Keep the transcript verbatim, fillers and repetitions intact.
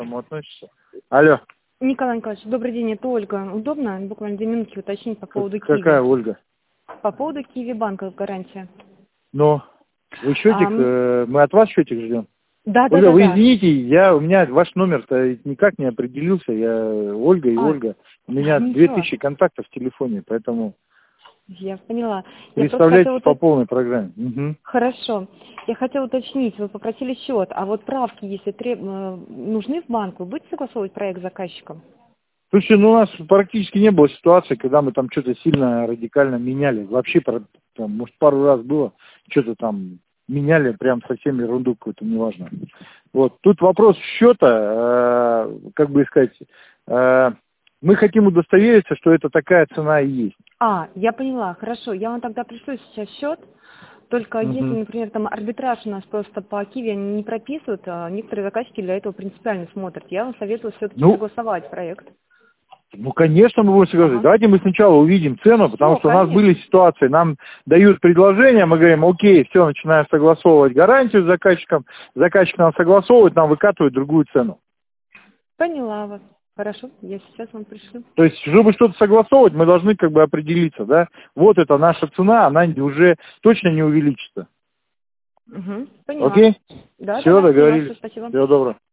этому относишься? Алло. Николай Николаевич, добрый день, это Ольга. Удобно? Буквально две минутки уточнить по поводу Как, какая Киви. Ольга? По поводу Киви банка гарантия. Ну, вы счетик, А, э, мы от вас счетик ждем. да, да, Ольга, да, вы да. извините, я, у меня ваш номер-то никак не определился. Я Ольга и А, Ольга. У меня две ничего. тысячи контактов в телефоне, поэтому Я поняла. Я просто хотела представляйтесь по уточнить. полной программе. Угу. Хорошо. Я хотела уточнить, вы попросили счет, а вот правки, если треб... э, нужны в банк, вы будете согласовывать проект с заказчиком? Слушайте, ну у нас практически не было ситуации, когда мы там что-то сильно радикально меняли. Вообще, про- там, может, пару раз было, что-то там меняли, прям совсем ерунду какую-то, неважно. Вот. Тут вопрос счета, э, как бы сказать, э, мы хотим удостовериться, что это такая цена и есть. А, я поняла, хорошо. Я вам тогда пришлю сейчас счет. Только если, Мгм. например, там арбитраж у нас просто по Киви они не прописывают, а некоторые заказчики для этого принципиально смотрят. Я вам советую все-таки Ну, согласовать проект. ну, конечно, мы будем согласовать. Ага. Давайте мы сначала увидим цену, потому Все, что у нас были конечно. ситуации, нам дают предложение, мы говорим, окей, все, начинаем согласовывать гарантию с заказчиком, заказчик нам согласовывает, нам выкатывает другую цену. Поняла вас. Хорошо, я сейчас вам пришлю. То есть, чтобы что-то согласовывать, мы должны как бы определиться, да, вот это наша цена, она уже точно не увеличится. Угу. Поняла. Окей? Да, да, Все, да, поняла, все, договорились. спасибо. Всего доброго.